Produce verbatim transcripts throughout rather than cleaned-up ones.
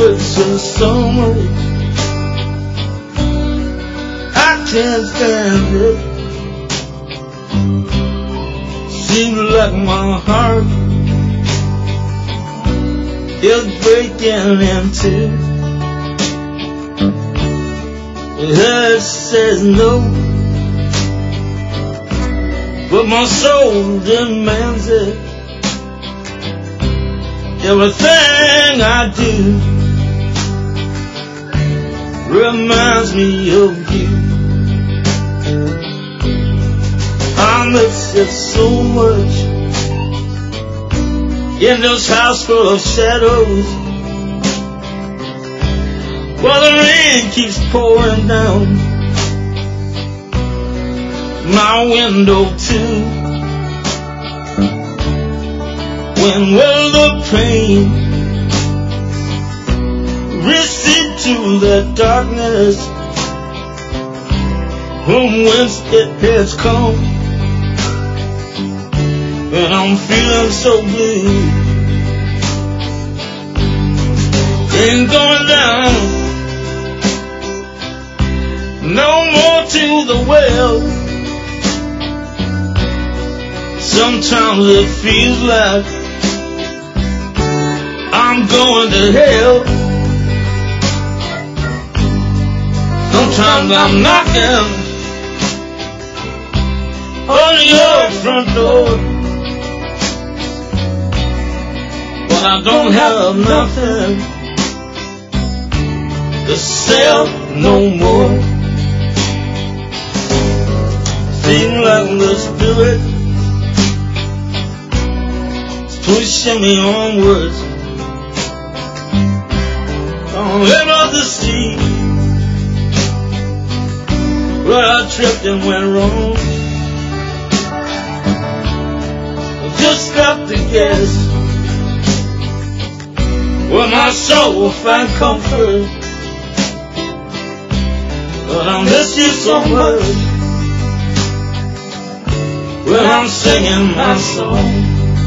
missing so much. I can't stand it. Seems like my heart is breaking in two. The head says no, but my soul demands it. Everything I do reminds me of you. I miss you so much in this house full of shadows, while the rain keeps pouring down my window too. When will the pain recede to the darkness from whence it has come? And I'm feeling so blue. Ain't going down no more to the well. Sometimes it feels like I'm going to hell. Sometimes I'm knocking on your front door, but I don't have nothing to sell no more. Seems like the spirit is pushing me onwards. I'm able to see where I tripped and went wrong. I just got to guess where my soul will find comfort. But I miss you so much when I'm singing my song.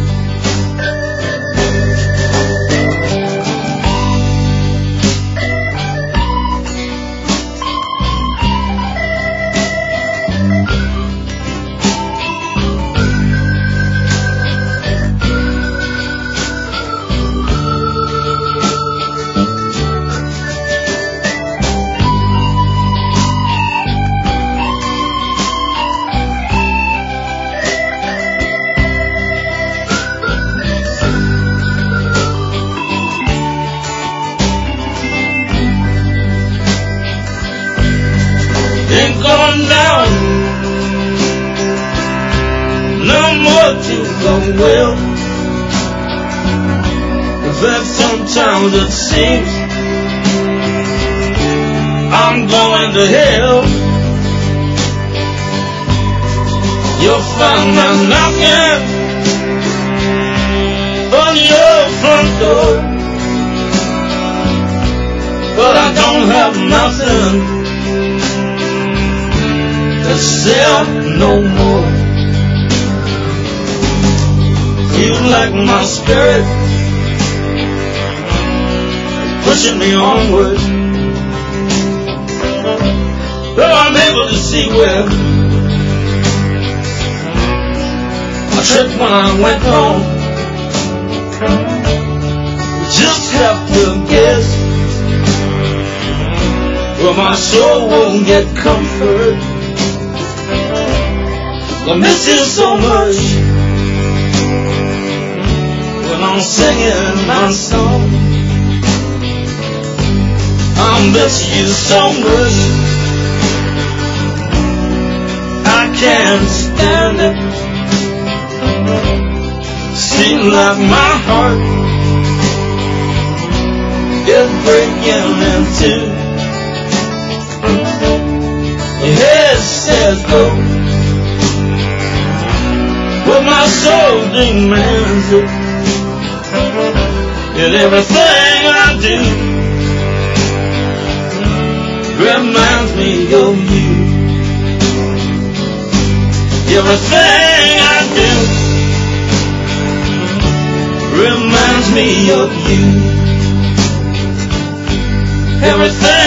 Ain't going down no more to the well. In fact, sometimes it seems I'm going to hell. You'll find me knocking on your front door, but I don't have nothing to sell no more. Feel like my spirit pushing me onward. Though I'm able to see where I tripped when I went home. Just have to guess where my soul won't get comfort. I miss you so much when I'm singing my song. I miss you so much, I can't stand it. Seems like my heart is breaking in two. Your head says go, but my soul demands it. And everything I do reminds me of you. Everything I do reminds me of you. everything